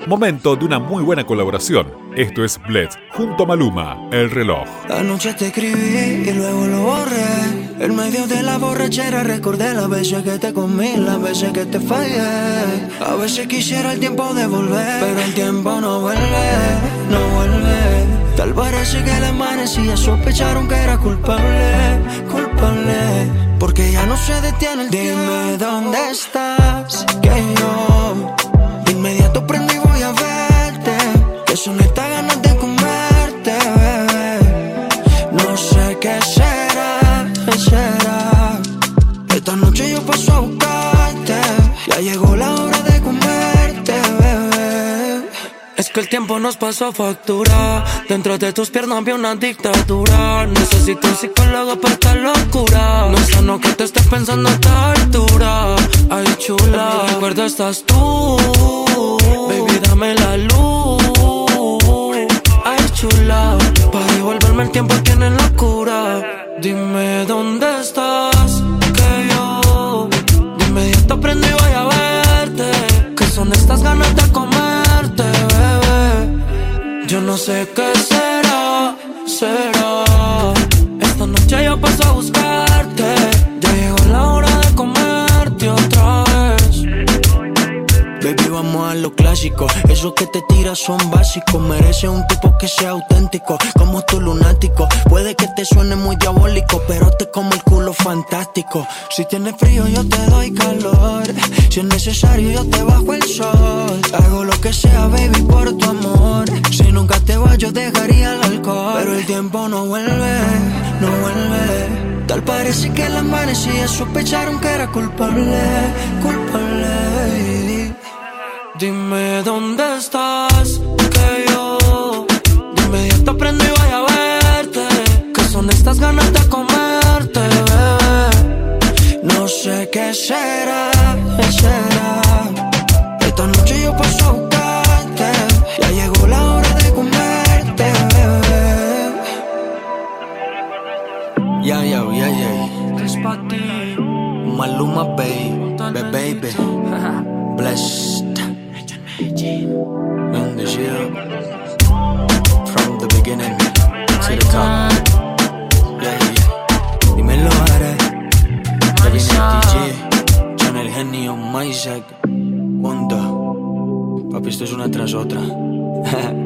Momento de una muy buena colaboración. Esto es Bled junto a Maluma, El Reloj. Anoche te escribí y luego lo borré. En medio de la borrachera recordé las veces que te comí, las veces que te fallé. A veces quisiera el tiempo de volver, pero el tiempo no vuelve, no vuelve. Tal parece que la amanecía sospecharon que era culpable, culpable. Porque ya no se detiene el tiempo. Dime dónde estás, que yo de inmediato prendo y voy a verte. Que son estas ganas de comerte, bebé. No sé qué será, qué será. Esta noche yo paso a buscarte. Ya llegó la hora de comerte, bebé. Es que el tiempo nos pasó factura. Dentro de tus piernas vi una dictadura. Necesito un psicólogo para esta locura. No es sano que te estés pensando a esta altura. Ay, chula, en mi recuerdo estás tú. Baby, dame la luz. Ay, chula, para devolverme el tiempo tiene locura. Dime dónde estás, que yo de inmediato prendo y voy a verte. Que son estas ganas de comerte, bebé. Yo no sé qué será, será. Esta noche yo paso a buscarte. Ya llegó la hora de comerte otra vez. Baby, vamos a lo clásico. Esos que te tiras son básicos. Mereces un tipo que sea auténtico, como tu lunático. Puede que te suene muy diabólico, pero te como el culo fantástico. Si tienes frío yo te doy calor. Si es necesario yo te bajo el sol. Hago lo que sea, baby, por tu amor. Si nunca te vas yo dejaría el alcohol. Pero el tiempo no vuelve, no vuelve. Tal parece que la amanecía sospecharon que era culpable, culpable. Dime dónde estás, que yo de inmediato prendo y voy a verte. Que son estas ganas de comerte, bebé. No sé qué será, qué será. Esta noche yo paso a buscarte. Ya llegó la hora de comerte, bebé. Ya, ya, ya, ya. Es pa' ti. Maluma, baby. Blessed. Bendecido. From the beginning to the top. Yeah, yeah. Dímelo, Are. DJ, John el genio, Isaac, Wanda. Papi, esto es una tras otra.